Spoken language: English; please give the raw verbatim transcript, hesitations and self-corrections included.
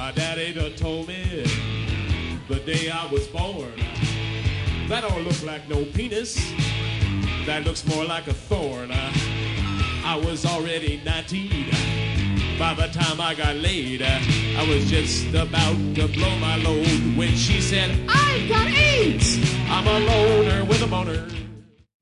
My daddy done told me the day I was born, that don't look like no penis, that looks more like a thorn. I was already nineteen by the time I got laid. I was just about to blow my load when she said, I got AIDS. I'm a loner with a boner.